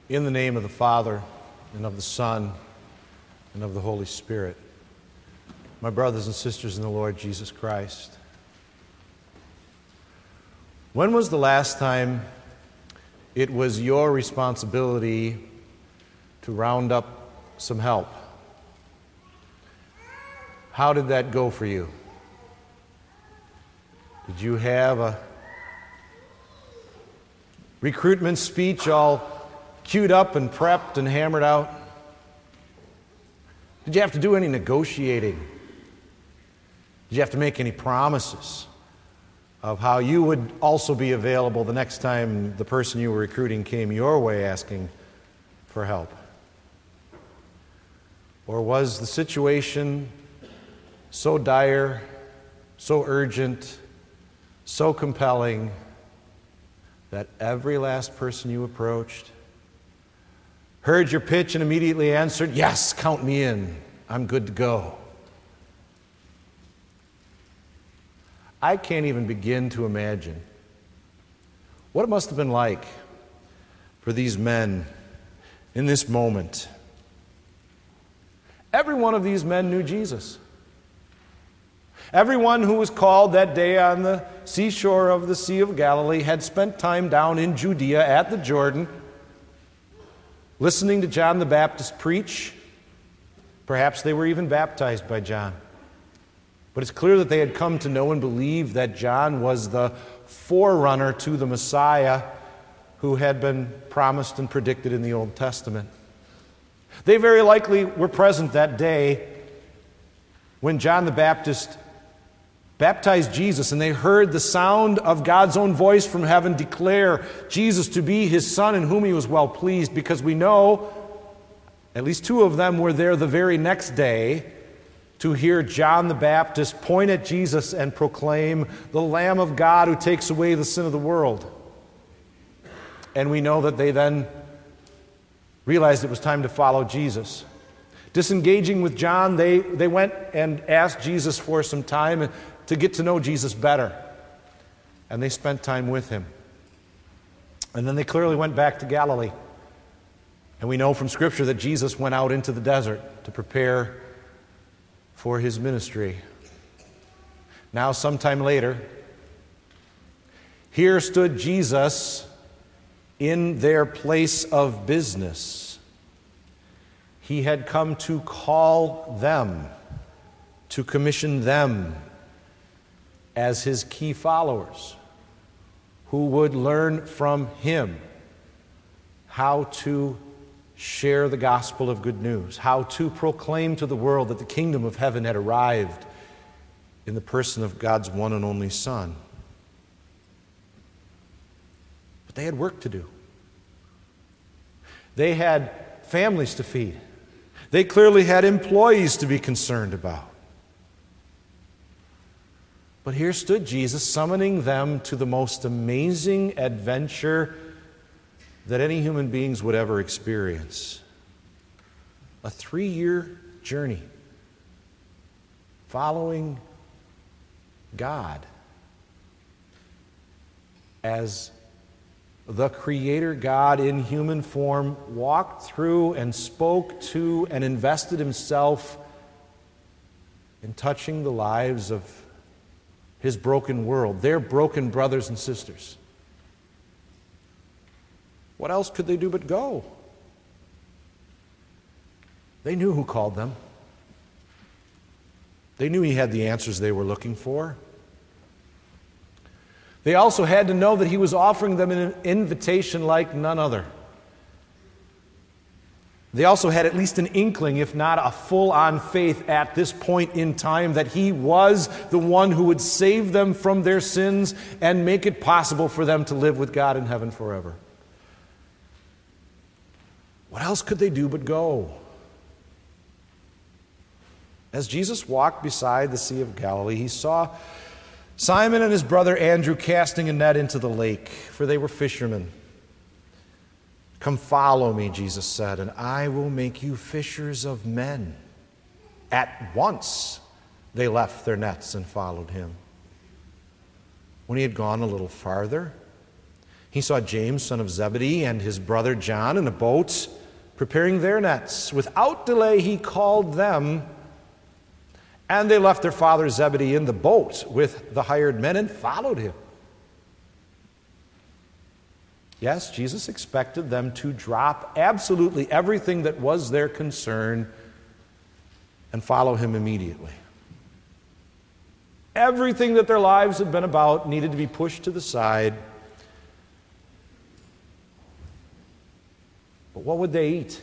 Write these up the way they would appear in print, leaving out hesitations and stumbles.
In the name of the Father, and of the Son, and of the Holy Spirit. My brothers and sisters in the Lord Jesus Christ. When was the last time it was your responsibility to round up some help? How did that go for you? Did you have a recruitment speech all queued up and prepped and hammered out? Did you have to do any negotiating? Did you have to make any promises of how you would also be available the next time the person you were recruiting came your way asking for help? Or was the situation so dire, so urgent, so compelling that every last person you approached heard your pitch and immediately answered, "Yes, count me in. I'm good to go"? I can't even begin to imagine what it must have been like for these men in this moment. Every one of these men knew Jesus. Everyone who was called that day on the seashore of the Sea of Galilee had spent time down in Judea at the Jordan, listening to John the Baptist preach. Perhaps they were even baptized by John. But it's clear that they had come to know and believe that John was the forerunner to the Messiah who had been promised and predicted in the Old Testament. They very likely were present that day when John the Baptist baptized Jesus, and they heard the sound of God's own voice from heaven declare Jesus to be his Son in whom he was well pleased, because we know at least two of them were there the very next day to hear John the Baptist point at Jesus and proclaim, "The Lamb of God who takes away the sin of the world." And we know that they then realized it was time to follow Jesus. Disengaging with John, they went and asked Jesus for some time to get to know Jesus better. And they spent time with him. And then they clearly went back to Galilee. And we know from Scripture that Jesus went out into the desert to prepare for his ministry. Now, sometime later, here stood Jesus in their place of business. He had come to call them, to commission them as his key followers, who would learn from him how to share the gospel of good news, how to proclaim to the world that the kingdom of heaven had arrived in the person of God's one and only Son. But they had work to do. They had families to feed. They clearly had employees to be concerned about. But here stood Jesus summoning them to the most amazing adventure that any human beings would ever experience. A 3-year journey following God as the Creator God in human form walked through and spoke to and invested himself in touching the lives of his broken world, their broken brothers and sisters. What else could they do but go? They knew who called them. They knew he had the answers they were looking for. They also had to know that he was offering them an invitation like none other. They also had at least an inkling, if not a full-on faith at this point in time, that he was the one who would save them from their sins and make it possible for them to live with God in heaven forever. What else could they do but go? As Jesus walked beside the Sea of Galilee, he saw Simon and his brother Andrew casting a net into the lake, for they were fishermen. "Come follow me," Jesus said, "and I will make you fishers of men." At once they left their nets and followed him. When he had gone a little farther, He saw James, son of Zebedee, and his brother John in a boat preparing their nets. Without delay, he called them, and they left their father Zebedee in the boat with the hired men and followed him. Yes, Jesus expected them to drop absolutely everything that was their concern and follow him immediately. Everything that their lives had been about needed to be pushed to the side. But what would they eat?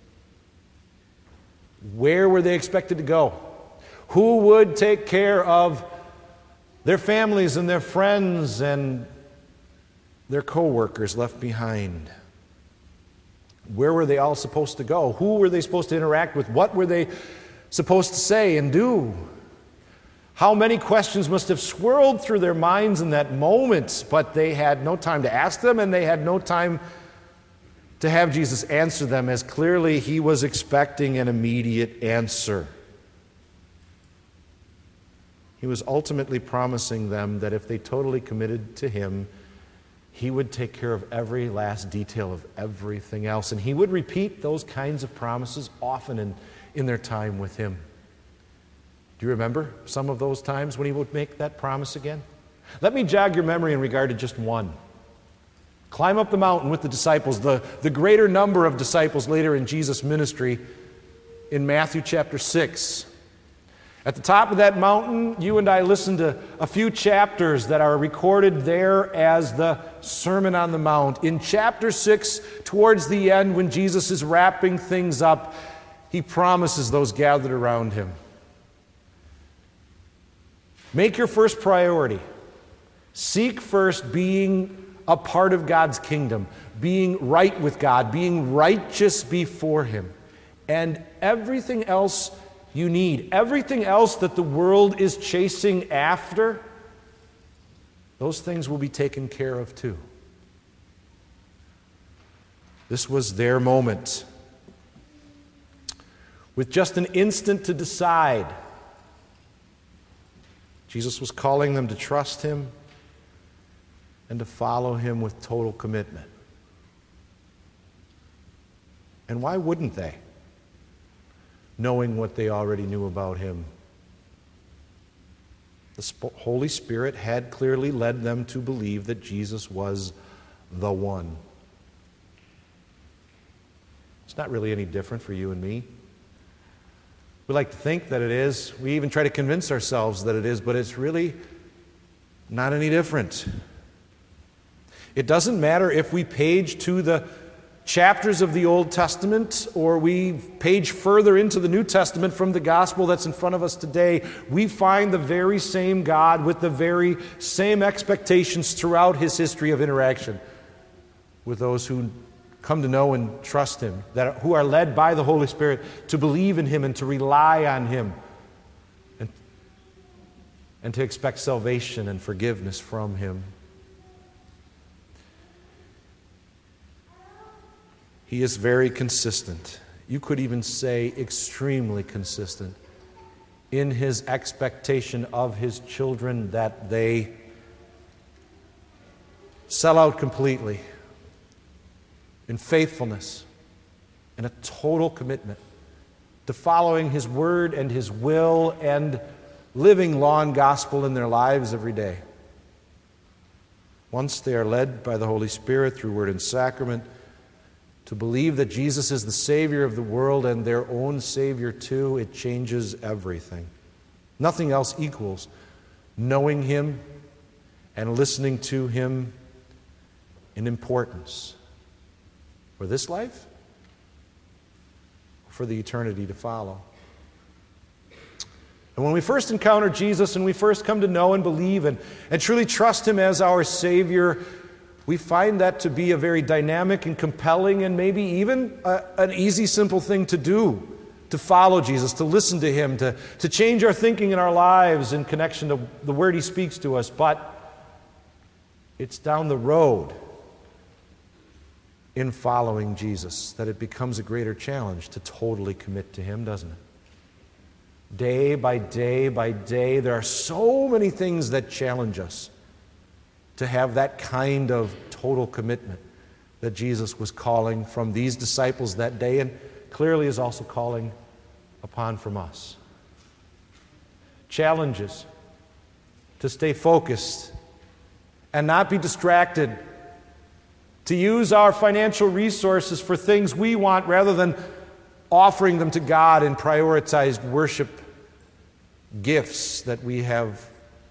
Where were they expected to go? Who would take care of their families and their friends and their co-workers left behind? Where were they all supposed to go? Who were they supposed to interact with? What were they supposed to say and do? How many questions must have swirled through their minds in that moment, but they had no time to ask them, and they had no time to have Jesus answer them, as clearly he was expecting an immediate answer. He was ultimately promising them that if they totally committed to him, he would take care of every last detail of everything else. And he would repeat those kinds of promises often in their time with him. Do you remember some of those times when he would make that promise again? Let me jog your memory in regard to just one. Climb up the mountain with the disciples, the greater number of disciples later in Jesus' ministry in Matthew chapter 6. At the top of that mountain, you and I listened to a few chapters that are recorded there as the Sermon on the Mount. In chapter 6, towards the end, when Jesus is wrapping things up, he promises those gathered around him, make your first priority. Seek first being a part of God's kingdom, being right with God, being righteous before him. And everything else you need, everything else that the world is chasing after, those things will be taken care of too. This was their moment. With just an instant to decide, Jesus was calling them to trust him and to follow him with total commitment. And why wouldn't they, knowing what they already knew about him? The Holy Spirit had clearly led them to believe that Jesus was the one. It's not really any different for you and me. We like to think that it is. We even try to convince ourselves that it is, but it's really not any different. It doesn't matter if we page to the chapters of the Old Testament or we page further into the New Testament from the gospel that's in front of us today. We find the very same God with the very same expectations throughout his history of interaction with those who come to know and trust him, who are led by the Holy Spirit to believe in him and to rely on him and to expect salvation and forgiveness from him. He is very consistent. You could even say extremely consistent in his expectation of his children that they sell out completely in faithfulness and a total commitment to following his word and his will and living law and gospel in their lives every day. Once they are led by the Holy Spirit through word and sacrament to believe that Jesus is the Savior of the world and their own Savior too, it changes everything. Nothing else equals knowing him and listening to him in importance for this life, for the eternity to follow. And when we first encounter Jesus and we first come to know and believe and truly trust him as our Savior, we find that to be a very dynamic and compelling and maybe even an easy, simple thing to do, to follow Jesus, to listen to him, to change our thinking in our lives in connection to the word he speaks to us. But it's down the road in following Jesus that it becomes a greater challenge to totally commit to him, doesn't it? Day by day by day, there are so many things that challenge us to have that kind of total commitment that Jesus was calling from these disciples that day, and clearly is also calling upon from us. Challenges to stay focused and not be distracted, to use our financial resources for things we want rather than offering them to God in prioritized worship gifts that we have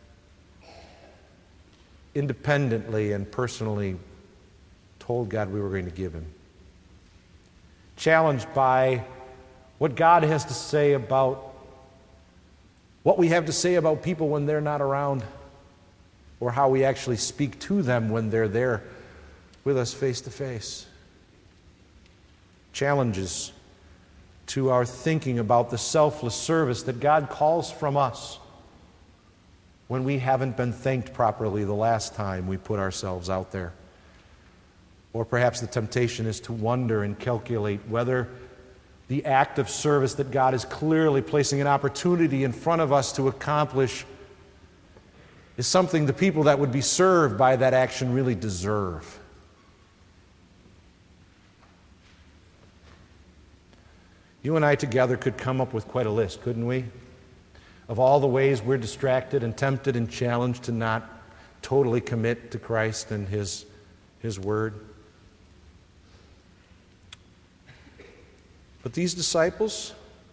independently and personally told God we were going to give Him. Challenged by what God has to say about what we have to say about people when they're not around, or how we actually speak to them when they're there with us face to face. Challenges to our thinking about the selfless service that God calls from us when we haven't been thanked properly the last time we put ourselves out there. Or perhaps the temptation is to wonder and calculate whether the act of service that God is clearly placing an opportunity in front of us to accomplish is something the people that would be served by that action really deserve. You and I together could come up with quite a list, couldn't we? Of all the ways we're distracted and tempted and challenged to not totally commit to Christ and His Word. But these disciples,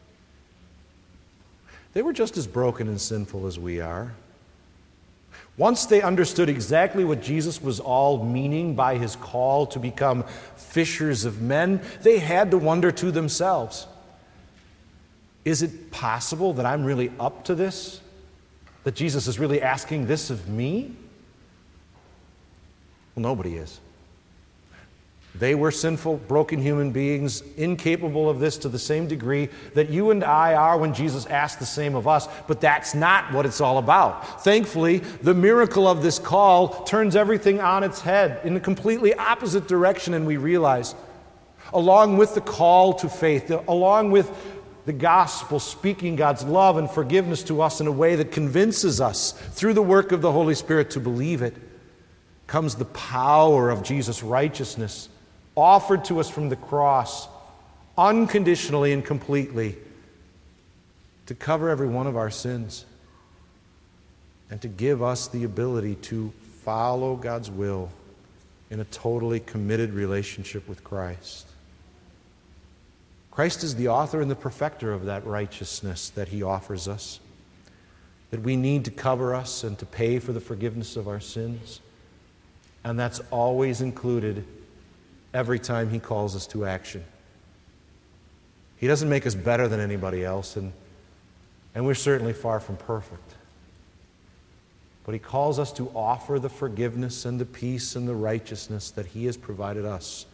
they were just as broken and sinful as we are. Once they understood exactly what Jesus was all meaning by His call to become fishers of men, they had to wonder to themselves, is it possible that I'm really up to this? That Jesus is really asking this of me? Well, nobody is. They were sinful, broken human beings, incapable of this to the same degree that you and I are when Jesus asked the same of us. But that's not what it's all about. Thankfully, the miracle of this call turns everything on its head in a completely opposite direction, and we realize, along with the call to faith, along with the gospel speaking God's love and forgiveness to us in a way that convinces us through the work of the Holy Spirit to believe it, comes the power of Jesus' righteousness offered to us from the cross unconditionally and completely to cover every one of our sins and to give us the ability to follow God's will in a totally committed relationship with Christ. Christ is the author and the perfecter of that righteousness that He offers us, that we need to cover us and to pay for the forgiveness of our sins. And that's always included every time He calls us to action. He doesn't make us better than anybody else, and we're certainly far from perfect. But He calls us to offer the forgiveness and the peace and the righteousness that He has provided us.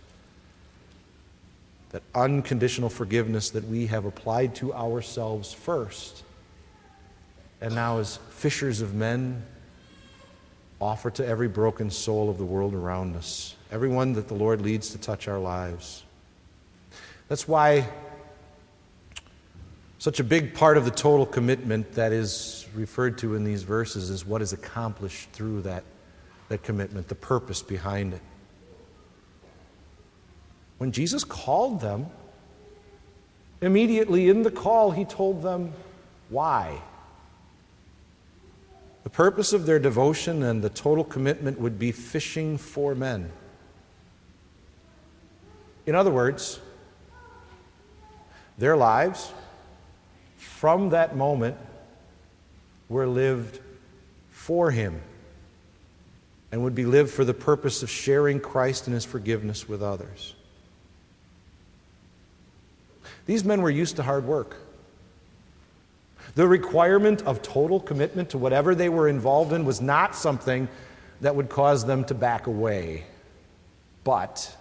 That unconditional forgiveness that we have applied to ourselves first, and now as fishers of men, offer to every broken soul of the world around us, everyone that the Lord leads to touch our lives. That's why such a big part of the total commitment that is referred to in these verses is what is accomplished through that commitment, the purpose behind it. When Jesus called them, immediately in the call, He told them why. The purpose of their devotion and the total commitment would be fishing for men. In other words, their lives from that moment were lived for Him and would be lived for the purpose of sharing Christ and His forgiveness with others. These men were used to hard work. The requirement of total commitment to whatever they were involved in was not something that would cause them to back away. But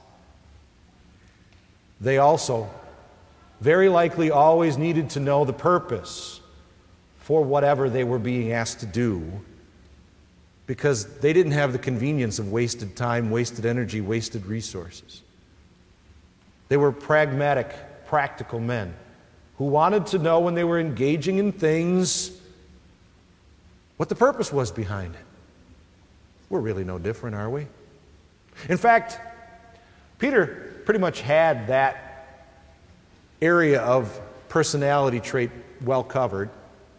they also very likely always needed to know the purpose for whatever they were being asked to do, because they didn't have the convenience of wasted time, wasted energy, wasted resources. They were pragmatic, practical men who wanted to know when they were engaging in things what the purpose was behind it. We're really no different, are we? In fact, Peter pretty much had that area of personality trait well covered.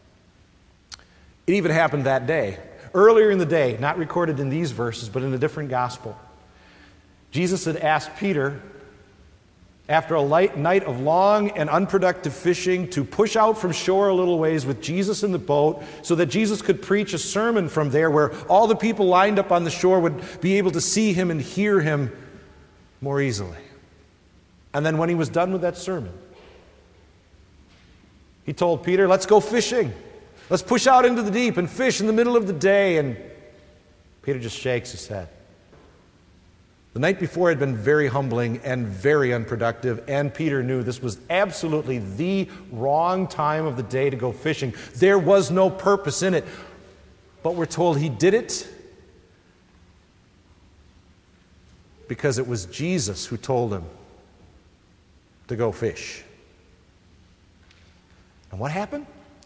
It even happened that day. Earlier in the day, not recorded in these verses, but in a different gospel, Jesus had asked Peter, after a night of long and unproductive fishing, to push out from shore a little ways with Jesus in the boat so that Jesus could preach a sermon from there where all the people lined up on the shore would be able to see him and hear him more easily. And then when he was done with that sermon, he told Peter, let's go fishing. Let's push out into the deep and fish in the middle of the day. And Peter just shakes his head. The night before had been very humbling and very unproductive, and Peter knew this was absolutely the wrong time of the day to go fishing. There was no purpose in it, but we're told he did it because it was Jesus who told him to go fish. And what happened?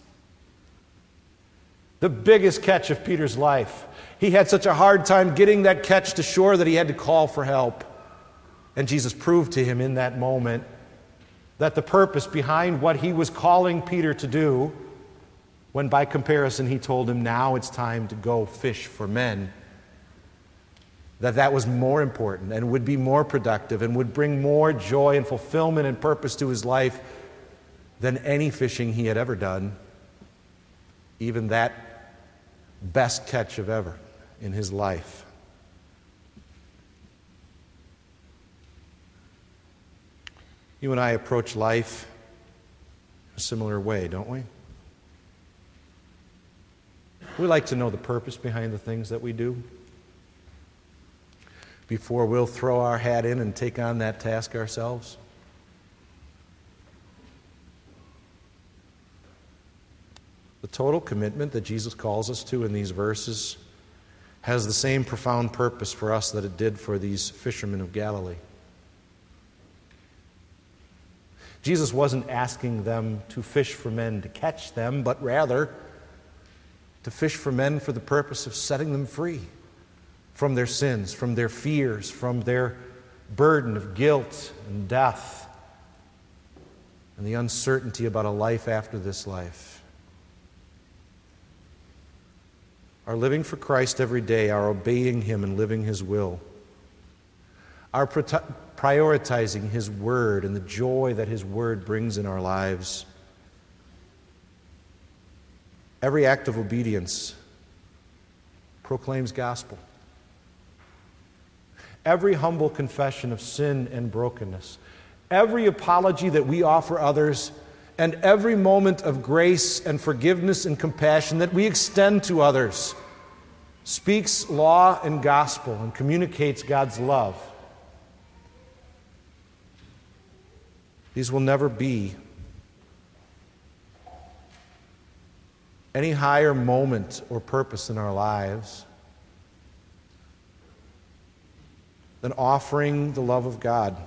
The biggest catch of Peter's life. He had such a hard time getting that catch to shore that he had to call for help. And Jesus proved to him in that moment that the purpose behind what he was calling Peter to do, when by comparison he told him now it's time to go fish for men, that was more important and would be more productive and would bring more joy and fulfillment and purpose to his life than any fishing he had ever done, even that best catch of ever in his life. You and I approach life a similar way, don't we? We like to know the purpose behind the things that we do before we'll throw our hat in and take on that task ourselves. The total commitment that Jesus calls us to in these verses has the same profound purpose for us that it did for these fishermen of Galilee. Jesus wasn't asking them to fish for men to catch them, but rather to fish for men for the purpose of setting them free from their sins, from their fears, from their burden of guilt and death, and the uncertainty about a life after this life. Our living for Christ every day, our obeying Him and living His will, our prioritizing His Word and the joy that His Word brings in our lives. Every act of obedience proclaims gospel. Every humble confession of sin and brokenness, every apology that we offer others, and every moment of grace and forgiveness and compassion that we extend to others speaks law and gospel and communicates God's love. These will never be any higher moment or purpose in our lives than offering the love of God,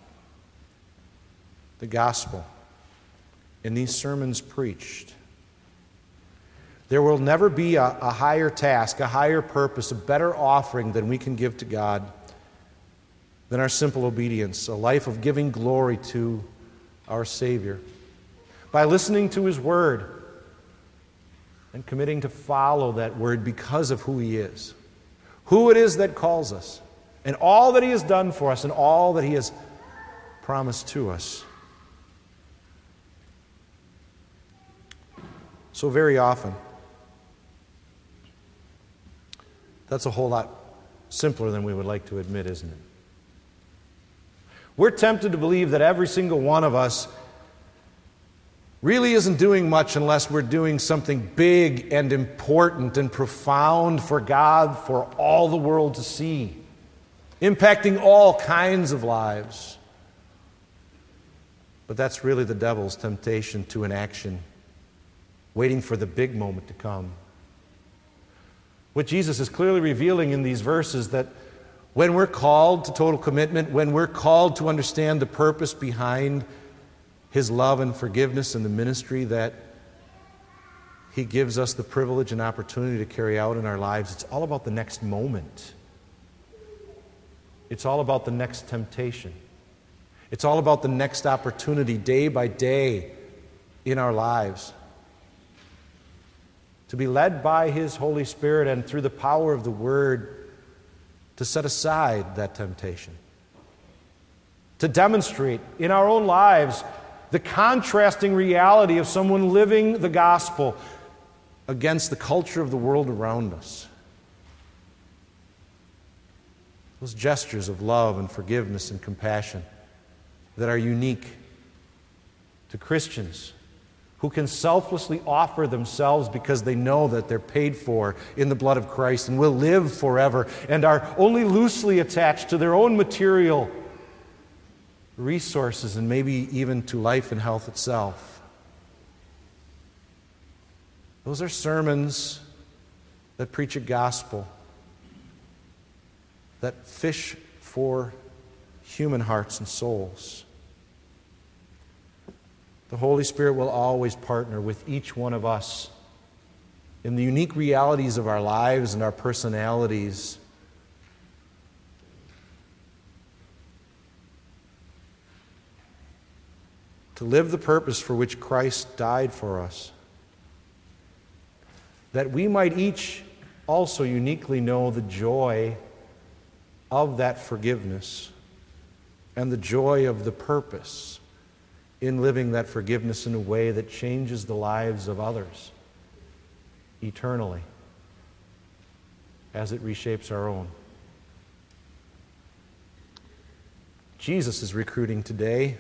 the gospel, in these sermons preached. There will never be a higher task, a higher purpose, a better offering than we can give to God than our simple obedience, a life of giving glory to our Savior by listening to His Word and committing to follow that Word because of who He is, who it is that calls us, and all that He has done for us and all that He has promised to us. So very often, that's a whole lot simpler than we would like to admit, isn't it? We're tempted to believe that every single one of us really isn't doing much unless we're doing something big and important and profound for God, for all the world to see, impacting all kinds of lives. But that's really the devil's temptation to inaction, waiting for the big moment to come. What Jesus is clearly revealing in these verses, that when we're called to total commitment, when we're called to understand the purpose behind His love and forgiveness and the ministry that He gives us the privilege and opportunity to carry out in our lives, it's all about the next moment. It's all about the next temptation. It's all about the next opportunity, day by day, in our lives. To be led by His Holy Spirit and through the power of the Word to set aside that temptation. To demonstrate in our own lives the contrasting reality of someone living the gospel against the culture of the world around us. Those gestures of love and forgiveness and compassion that are unique to Christians who can selflessly offer themselves because they know that they're paid for in the blood of Christ and will live forever and are only loosely attached to their own material resources and maybe even to life and health itself. Those are sermons that preach a gospel that fish for human hearts and souls. The Holy Spirit will always partner with each one of us in the unique realities of our lives and our personalities. To live the purpose for which Christ died for us, that we might each also uniquely know the joy of that forgiveness and the joy of the purpose in living that forgiveness in a way that changes the lives of others eternally as it reshapes our own. Jesus is recruiting today.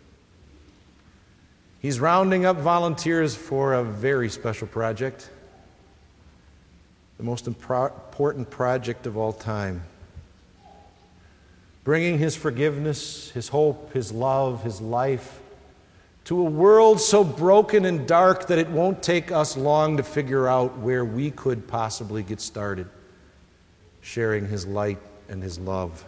He's rounding up volunteers for a very special project, the most important project of all time. Bringing His forgiveness, His hope, His love, His life to a world so broken and dark that it won't take us long to figure out where we could possibly get started sharing His light and His love.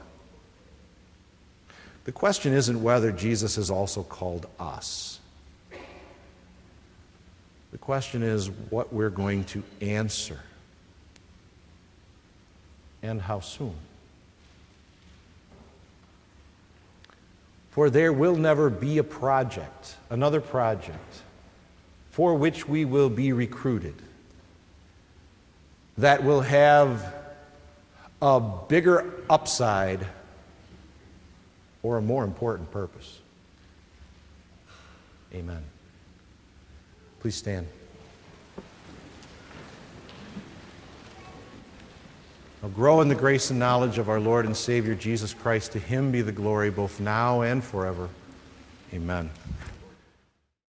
The question isn't whether Jesus has also called us. The question is what we're going to answer and how soon. For there will never be a project, another project, for which we will be recruited that will have a bigger upside or a more important purpose. Amen. Please stand. Now grow in the grace and knowledge of our Lord and Savior Jesus Christ. To Him be the glory both now and forever. Amen.